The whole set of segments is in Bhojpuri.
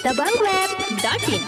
दबंगweb.in।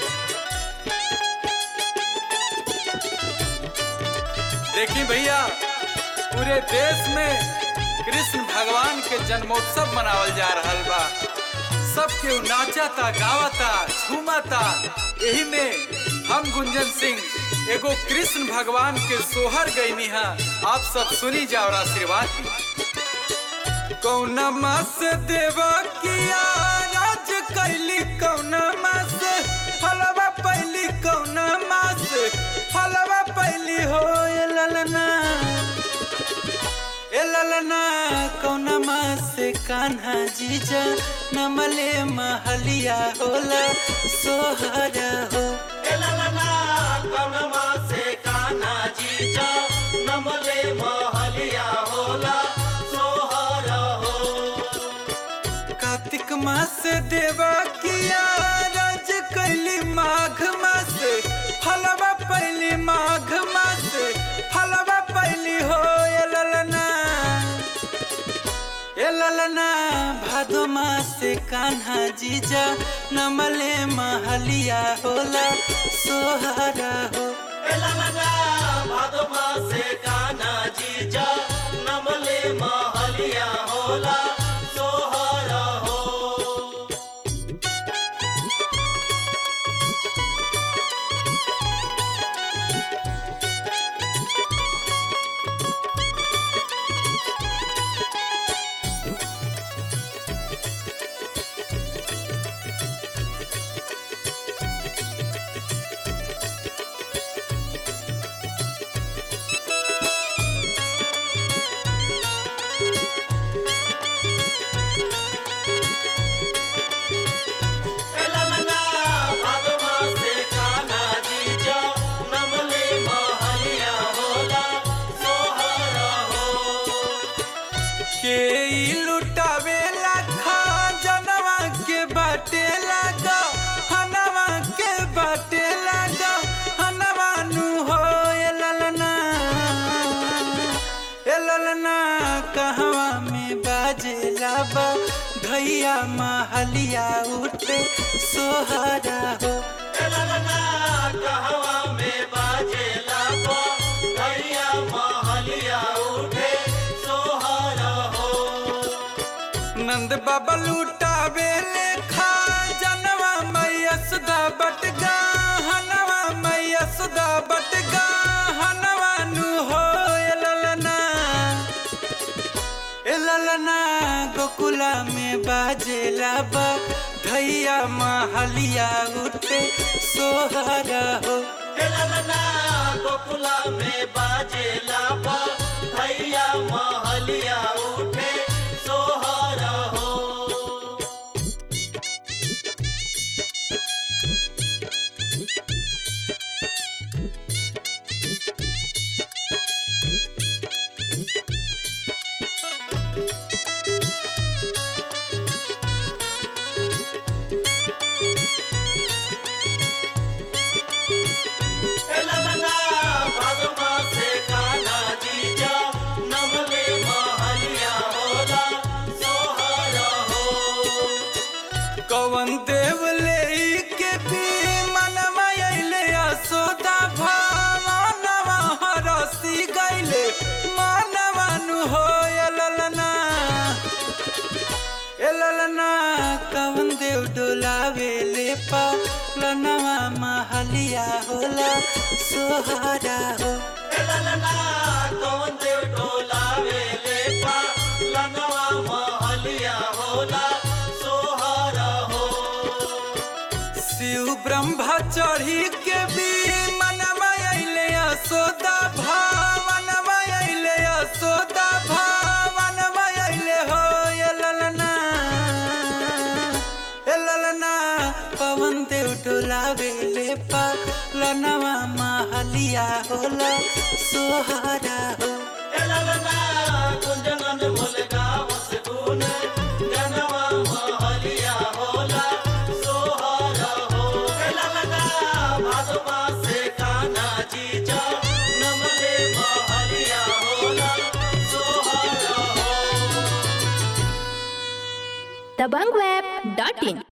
देखी भैया, पूरे देश में कृष्ण भगवान के जन्मोत्सव मनावल जा रहल बा। सब केहू नाचता, गावता, झूमता। यही में हम गुंजन सिंह एगो कृष्ण भगवान के सोहर गईनी है। आप सब सुनी जाओ और आशीर्वाद दी। कौना मास देवा किया राज कैली, कौना मास फलवा पैली, कौना मास फलवा पैली हो ललना ए ललना। कौना मास कान्हा जीजा नमले महलिया होला सोहरा हो ए ललना। कौना मास कान्हा जीजा नमले महलिया होला सोहरा हो। कार्तिक मास देवा किया राज कैली, माघ मास फलवा पैली, माघ मास फलवा पैली हो ललना ए ललना। भादो मास कान्हा जीजा नमले महलिया होला सोहरा हो ए ललना। भादो मास कान्हा जीजा नमले महलिया होला सोहरा हो। लुटावे लाखा जनवा के बाटे लगा, हनवा के बाटे लगा, हनवा नु हो ललना ए ललना। कहवा में बाजे लाबा भैया महलिया उठे सोहरा हो ए ललना। कहवा में बाजे लाबा भैया महलिया उठे सोहरा हो। नंद बाबा लुटावे लेखा जनवा मैया सुधा बटगा, हनवा मैया सुधा बटगा, हनवा नु हो ललना ए ललना। गोकुला में बाजे लाबा भैया महलिया उठे सोहरा हो ए ललना। गोकुला में बाजे लाबा भैया महलिया उठे सोहरा हो। कवन देव ले के भी मनवा अइले असोदा भावनवा हरसी गइले मनवा नु हो ललना ए ललना। कवन देव डोलावे ले पालनवा महलिया होला सोहरा हो ए ललना। कवन देव डोलावे ले पालनवा महलिया होला सोहरा हो। शिव ब्रह्मा चढ़ी के भी मनवा अइले असोदा भावनवा अइले असोदा भावनवा अइले हो ललना ए ललना। पवन देव डोलावे ले पालनवा महलिया होला सोहरा हो ए ललना। कुंजन मोल गावस गुन जनवा महलिया होला सोहरा हो ए ललना। भादो मास कान्हा जीजा नमले महलिया होला सोहरा हो। दबंगweb.in।